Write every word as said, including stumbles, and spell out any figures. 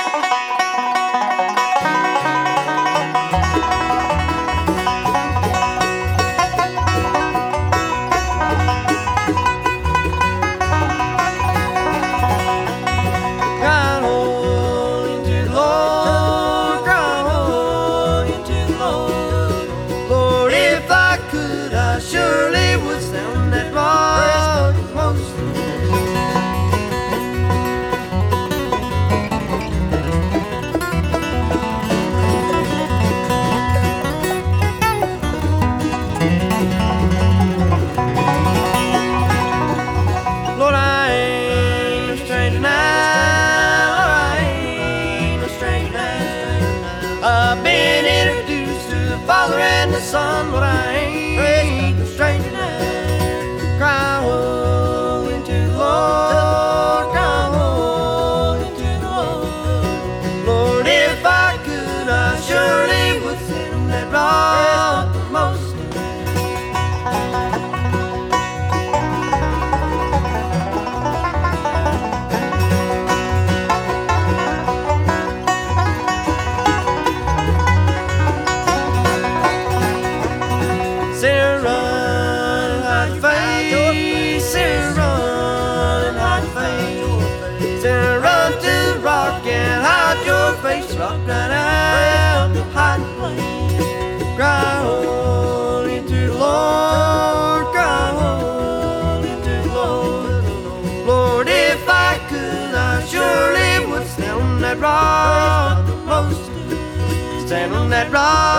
I've been introduced to the Father and the Son, but I ain't a stranger now. Cry holy to the Lord, cry holy to the Lord. Lord, if I could, I surely would sit on that rock the most. Sarah, run and hide your face. Sarah, run and hide your face. Sarah, run to the rock and hide your face. Rock right out the hiding place. Cry holy to the Lord, cry holy to the Lord. Lord, if I could, I surely would stand on that rock the most. Stand on that rock.